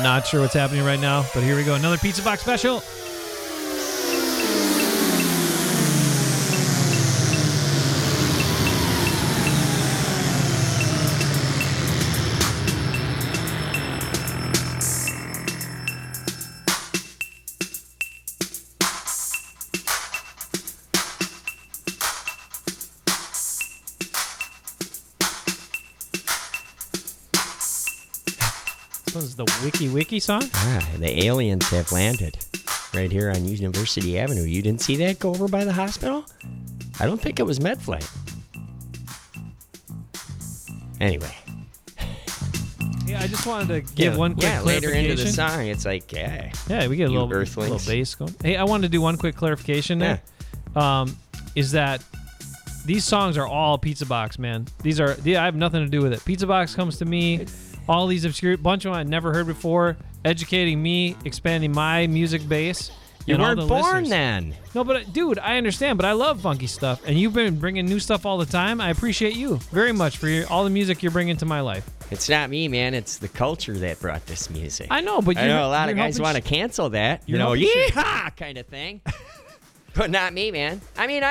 Not sure what's happening right now, but here we go. Another Pizza Box special. This is the Wiki song? The aliens have landed right here on University Avenue. You didn't see that go over by the hospital? I don't think it was MedFlight. Anyway. Yeah, I just wanted to give one quick clarification. Later into the song, it's like, yeah, we get a little bass going. Hey, I wanted to do one quick clarification there. Is that these songs are all Pizza Box, man. I have nothing to do with it. Pizza Box comes to me. All these obscure bunch of them I'd never heard before, educating me, expanding my music base. You weren't born then. No, but dude, I understand, but I love funky stuff, and you've been bringing new stuff all the time. I appreciate you very much for all the music you're bringing to my life. It's not me, man. It's the culture that brought this music. I know, but I know a lot of guys want to cancel that, yeehaw kind of thing. But not me, man. I mean,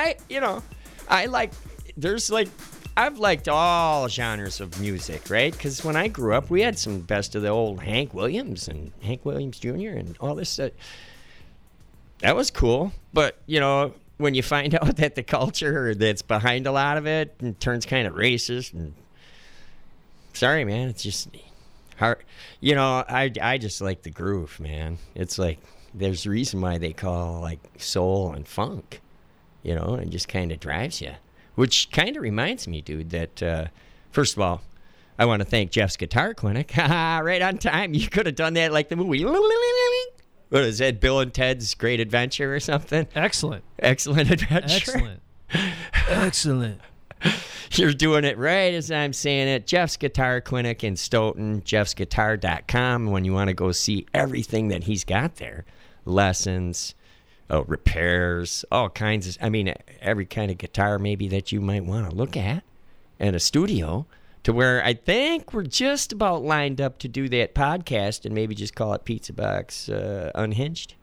I've liked all genres of music, right? Because when I grew up, we had some best of the old Hank Williams and Hank Williams Jr. and all this stuff. That was cool. But, when you find out that the culture that's behind a lot of it turns kind of racist, and sorry, man, it's just hard. I just like the groove, man. It's like there's a reason why they call like soul and funk, it just kind of drives you. Which kind of reminds me, dude, that, first of all, I want to thank Jeff's Guitar Clinic. Right on time. You could have done that like the movie. What is that, Bill and Ted's Great Adventure or something? Excellent Adventure. Excellent. You're doing it right as I'm saying it. Jeff's Guitar Clinic in Stoughton, jeffsguitar.com, when you want to go see everything that he's got there. Lessons, repairs, all kinds of, every kind of guitar maybe that you might want to look at, and a studio to where I think we're just about lined up to do that podcast and maybe just call it Pizza Box Unhinged.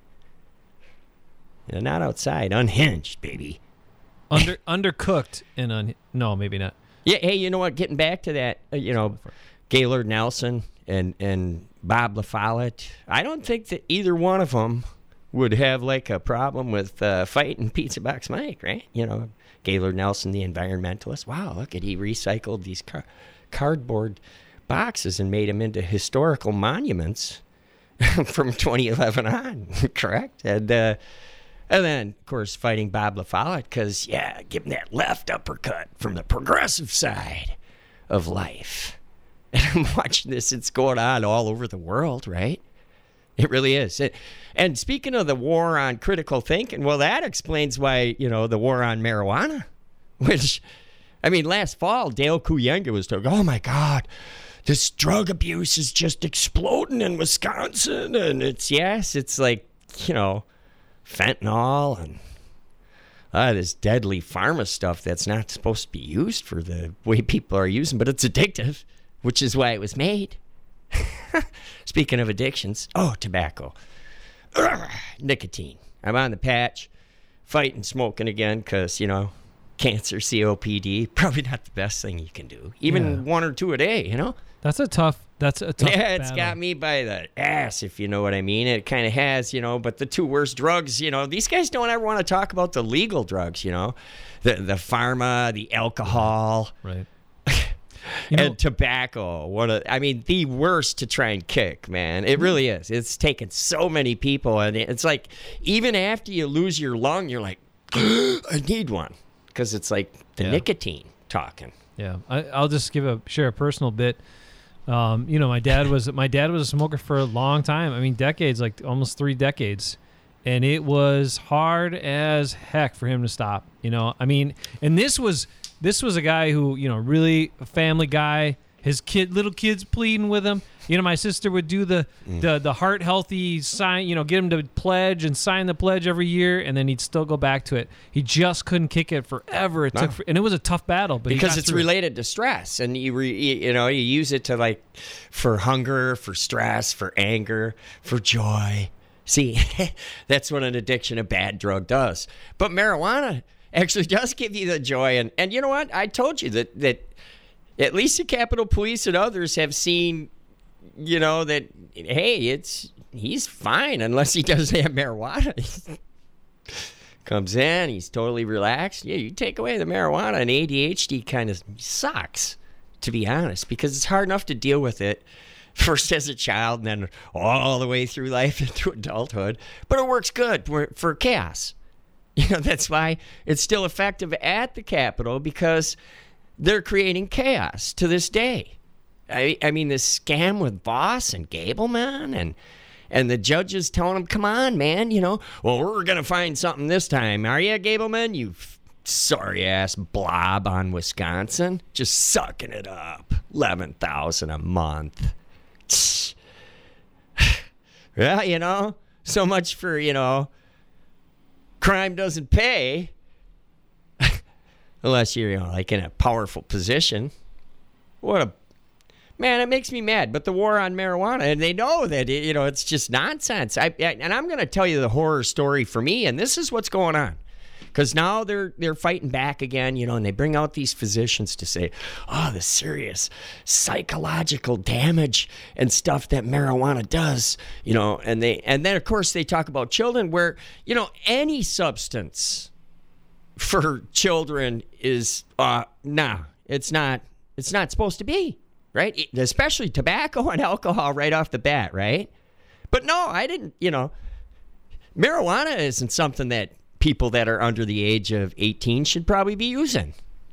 Not outside, unhinged, baby. Undercooked and no, maybe not. Yeah, hey, you know what? Getting back to that, Gaylord Nelson and Bob LaFollette, I don't think that either one of them would have like a problem with fighting Pizza Box Mike, right? Gaylord Nelson, the environmentalist. Wow, look at he recycled these cardboard boxes and made them into historical monuments from 2011 on, correct? And then, of course, fighting Bob LaFollette because, give him that left uppercut from the progressive side of life. And I'm watching this. It's going on all over the world, right? It really is. And speaking of the war on critical thinking, well, that explains why, the war on marijuana, which, last fall, Dale Kooyenga was talking, oh, my God, this drug abuse is just exploding in Wisconsin. And it's like, fentanyl and this deadly pharma stuff that's not supposed to be used for the way people are using, but it's addictive, which is why it was made. Speaking of addictions, tobacco. Nicotine. I'm on the patch, fighting smoking again because, cancer, COPD, probably not the best thing you can do. Even one or two a day, That's a tough it's battle. got me by the ass, if you know what I mean. It kind of has, but the two worst drugs, these guys don't ever want to talk about the legal drugs, the pharma, the alcohol. Right. And tobacco, the worst to try and kick, man. It really is. It's taken so many people, and it's like even after you lose your lung, you're like, I need one, because it's like the nicotine talking. Yeah, I'll just share a personal bit. My dad was a smoker for a long time. Decades, like almost 3 decades, and it was hard as heck for him to stop. And this was a guy who, really a family guy. his little kids pleading with him. My sister would do the heart healthy sign, get him to pledge and sign the pledge every year, and then he'd still go back to it. He just couldn't kick it forever. And it was a tough battle, but because it's related to stress, and you use it to for hunger, for stress, for anger, for joy. See, that's what an addiction, a bad drug, does. But marijuana actually does give you the joy, and you know what? I told you that at least the Capitol Police and others have seen. That, hey, he's fine unless he does have marijuana. Comes in, he's totally relaxed. Yeah, you take away the marijuana, and ADHD kind of sucks, to be honest, because it's hard enough to deal with it first as a child and then all the way through life into adulthood. But it works good for chaos. That's why it's still effective at the Capitol, because they're creating chaos to this day. I mean, this scam with Voss and Gableman and the judges telling them, come on, man, well, we're going to find something this time. Are you, Gableman? You sorry-ass blob on Wisconsin. Just sucking it up. $11,000 a month. Well, so much for, crime doesn't pay. Unless you're, in a powerful position. Man, it makes me mad. But the war on marijuana, and they know that, it's just nonsense. And I'm going to tell you the horror story for me, and this is what's going on. Because now they're fighting back again, and they bring out these physicians to say, the serious psychological damage and stuff that marijuana does, and then, of course, they talk about children where, any substance for children is, it's not supposed to be. Right? Especially tobacco and alcohol right off the bat, right? But no, I didn't, marijuana isn't something that people that are under the age of 18 should probably be using.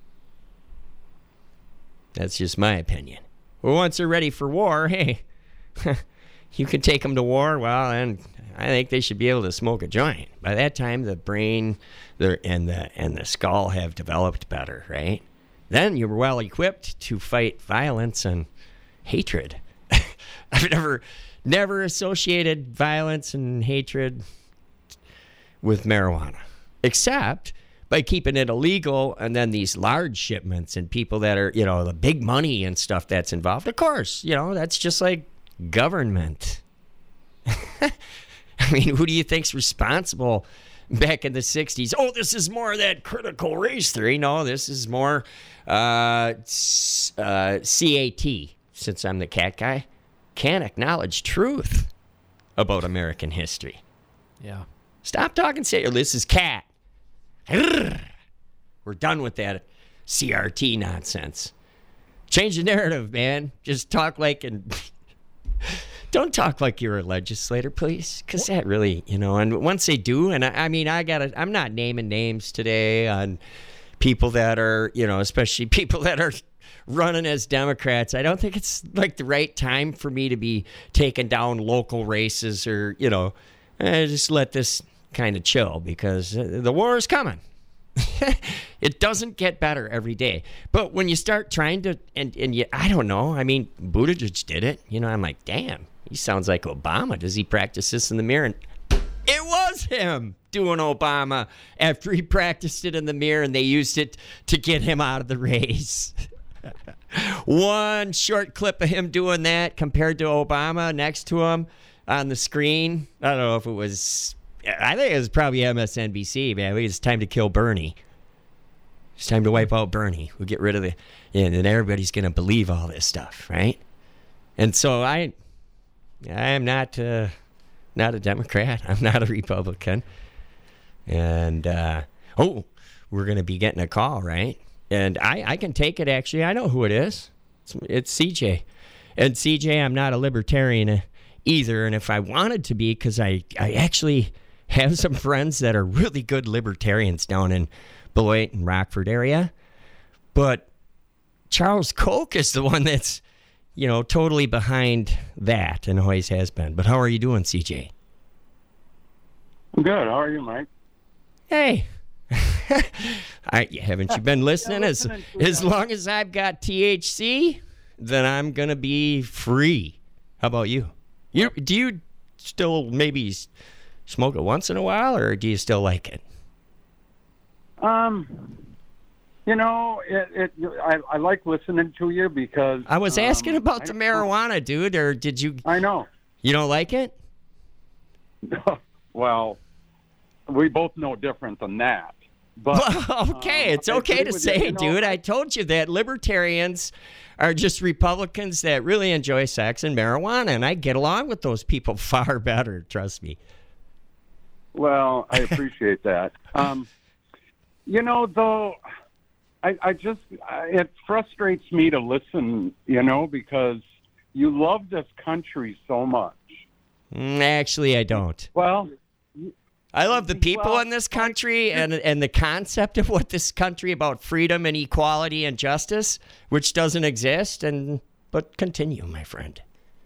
That's just my opinion. Well, once they're ready for war, hey, you can take them to war, well, and I think they should be able to smoke a joint. By that time, the brain and the skull have developed better, right? Then you're well equipped to fight violence and hatred. I've never associated violence and hatred with marijuana, except by keeping it illegal, and then these large shipments and people that are, the big money and stuff that's involved. Of course, that's just like government. I mean, who do you think's responsible? Back in the 60s, this is more of that critical race theory. No, this is more CAT, since I'm the cat guy. Can't acknowledge truth about American history. Yeah. Stop talking, this is cat. We're done with that CRT nonsense. Change the narrative, man. Just talk don't talk like you're a legislator, please, because that really, and once they do, and I'm not naming names today on people that are, especially people that are running as Democrats. I don't think it's the right time for me to be taking down local races or, just let this kind of chill, because the war is coming. It doesn't get better every day. But when you start trying to, I don't know, Buttigieg did it. I'm like, damn. He sounds like Obama. Does he practice this in the mirror? And it was him doing Obama after he practiced it in the mirror, and they used it to get him out of the race. One short clip of him doing that compared to Obama next to him on the screen. I don't know if it was, I think it was probably MSNBC, man. It's time to kill Bernie. It's time to wipe out Bernie. We'll get rid of and then everybody's going to believe all this stuff, right? And so I am not a Democrat. I'm not a Republican. And, we're going to be getting a call, right? And I can take it, actually. I know who it is. It's CJ. And CJ, I'm not a libertarian either. And if I wanted to be, because I actually have some friends that are really good libertarians down in Beloit and Rockford area. But Charles Koch is the one that's, totally behind that, and always has been. But how are you doing, CJ? I'm good. How are you, Mike? Hey. Haven't you been listening as long as I've got THC? then I'm going to be free. How about you? Do you still maybe smoke it once in a while, or do you still like it? I like listening to you because I was asking about the marijuana, dude, or did you? I know. You don't like it? Well, we both know different than that. But okay, it's okay to say, dude. I told you that libertarians are just Republicans that really enjoy sex and marijuana, and I get along with those people far better. Trust me. Well, I appreciate that. Though, it frustrates me to listen, because you love this country so much. Actually, I don't. Well, I love the people in this country and the concept of what this country about freedom and equality and justice, which doesn't exist. But continue, my friend.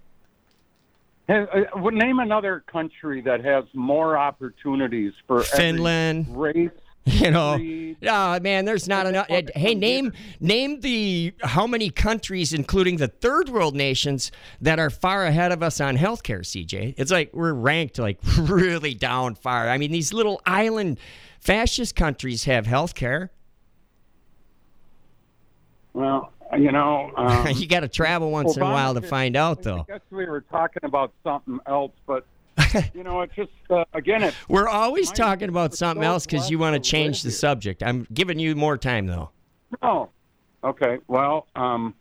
Name another country that has more opportunities for Finland, every race. Man, there's not enough. Hey, name how many countries, including the third world nations, that are far ahead of us on healthcare, CJ. It's like we're ranked like really down far. I mean, these little island fascist countries have healthcare. Well, you got to travel once in a while to find out, though. I guess we were talking about something else, but it's just, again, we're always talking about something else because you want to change the subject. I'm giving you more time, though. Oh, okay. Well, I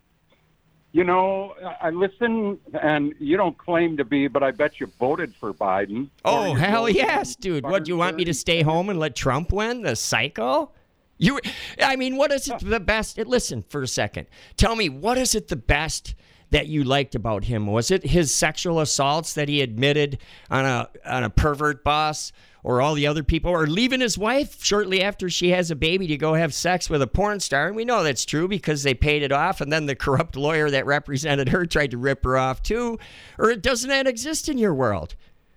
listen, and you don't claim to be, but I bet you voted for Biden. Oh, hell yes, dude. What, do you want me to stay home and let Trump win, the psycho? What is it the best? Listen for a second. Tell me, what is it the best that you liked about him? Was it his sexual assaults that he admitted on a pervert bus, or all the other people, or leaving his wife shortly after she has a baby to go have sex with a porn star? And we know that's true because they paid it off, and then the corrupt lawyer that represented her tried to rip her off too. Or doesn't that exist in your world?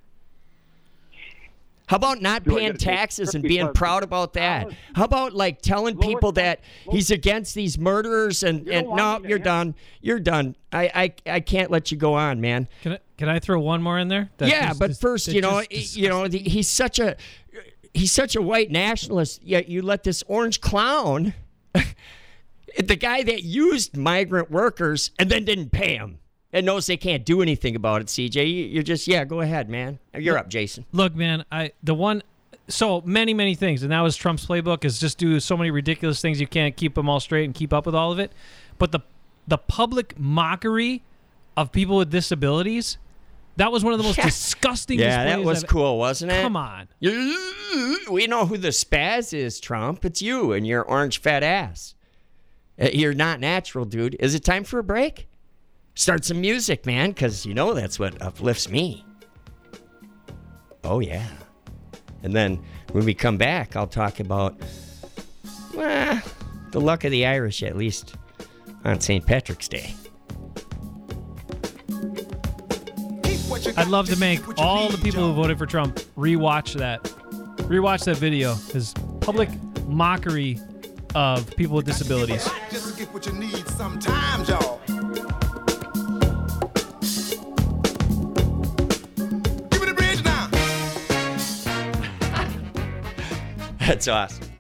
How about not paying taxes and being proud about that? How about telling people that he's against these murderers and no, you're done. You're done. I can't let you go on, man. Can I throw one more in there? But first, he's such a white nationalist. Yet you let this orange clown, the guy that used migrant workers and then didn't pay them, and knows they can't do anything about it, CJ. You're just, go ahead, man. You're up, Jason. Look, man, so many things, and that was Trump's playbook, is just do so many ridiculous things you can't keep them all straight and keep up with all of it. But the public mockery of people with disabilities, that was one of the most disgusting displays. Yeah, that was cool, wasn't it? Come on. We know who the spaz is, Trump. It's you and your orange fat ass. You're not natural, dude. Is it time for a break? Start some music, man, because that's what uplifts me. Oh, yeah. And then when we come back, I'll talk about, the luck of the Irish, at least on St. Patrick's Day. I'd love to make all the people who voted for Trump rewatch that video. His public mockery of people with disabilities. Just get what you need sometimes, y'all. That's awesome.